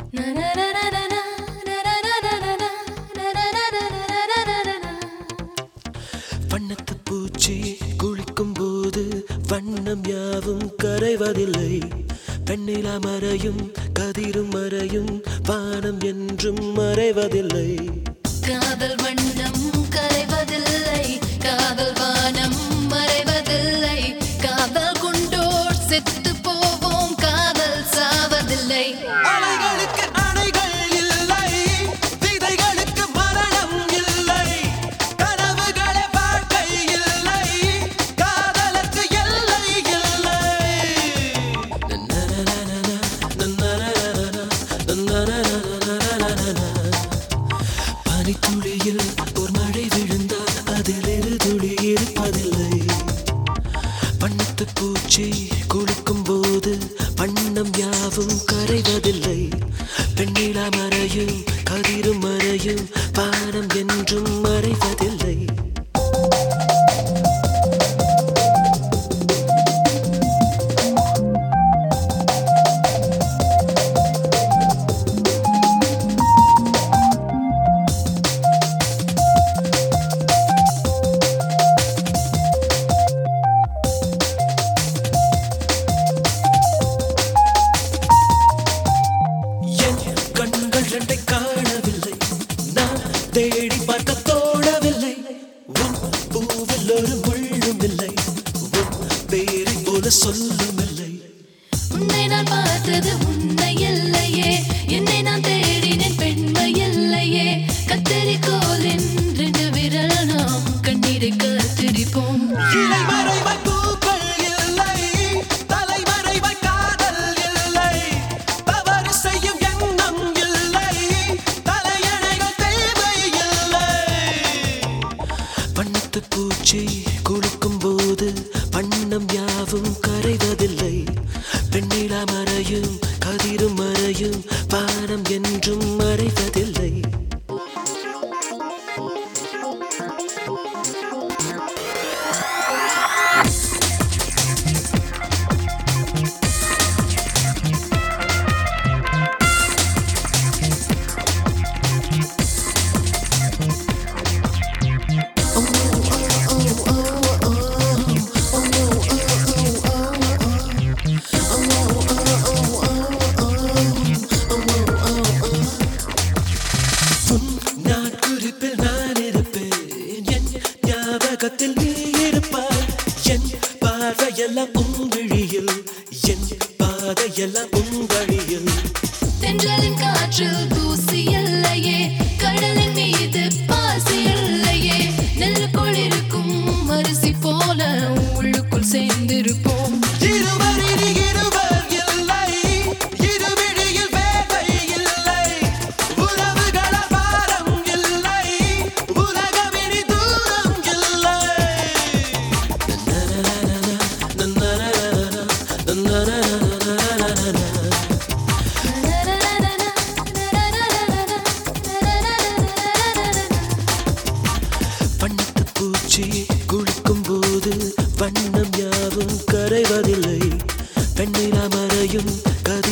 வண்ணத்து பூச்சி குளிக்கும் போது வண்ணம் யாவும் கரைவதில்லை. பெண்ணிலா மறையும் கதிரும் மறையும் வானம் என்றும் மறைவதில்லை. காதல் வண்ணம் கரைவதில்லை, காதல் வானம் மறைவதில்லை. காதல் கொண்டோர் செத்து போவோம், காதல் சாவதில்லை. அலைகளுக்கு அணைகள் இல்லை, விதைகளுக்கு மரணம் இல்லை. கனவுகளே வாழ்க்கை இல்லை, காதலுக்கு எல்லை இல்லை. பனித்துளியில் ஒரு மழை விழுந்தால் அதில் இரு துளி இருப்பதில்லை. வண்ணத்து பூச்சி குளிக்கும் போது வண்ணம் யாவும் கரைவதில்லை. பெண்ணிலா மறையும் கதிரும் மறையும் வானம் என்றும் மறைவதில்லை. கண்கள் ரெண்டை காணவில்லை, நான் தேடி பார்க்க தோணவில்லை. உன் பூவில் ஒரு முள்ளும் இல்லை, உன் பேரை போல சொல்லும் இல்லை. உன்னை நான் பார்த்தது உன்னை இல்லையே, என்னை நான் தேடினேன் பெண்மை இல்லையே. கத்தரிக்கோலின் 2 விரல் நாம் கண்ணீரை கத்திரிப்போம். இலைமறைவாய் பூக்கள் இல்லை, தலைமறைவாய் காதல் இல்லை. தவறு செய்யும் எண்ணம் இல்லை, தலையணைகள் தேவை இல்லை. வண்ணத்து பூச்சி குளிக்கும் போது வண்ணம் யாவும் கரைவதில்லை. பெண்ணிலா மறையும் கதிரும் மறையும் வானம் என்றும் மறைவதில்லை. நாட்குறிப்பில் நான் இருப்பேன், என் ஞாபகத்தில் நீ இருப்பாய். என் பார்வையெல்லாம் உன் விழியில், என் பாதையெல்லாம் உன் வழியில். தென்றலின் காற்றில் தூசி இல்லையே, கடலின் மீது பாசி இல்லையே. நெல்லுக்குள் இருக்கும் அரிசி போல உள்ளுக்குள் சேர்ந்திருப்போம். இருவர் இல்லை, இருவிழியில் வேலை இல்லை. உறவுகளால் பாரம் இல்லை, உலகமினி தூரம் இல்லை. வண்ணத்து பூச்சி குளிக்கும் போது வண்ணம் யாவும் கரைவதில்லை. பெண்ணிலா மறையும் கதிரும்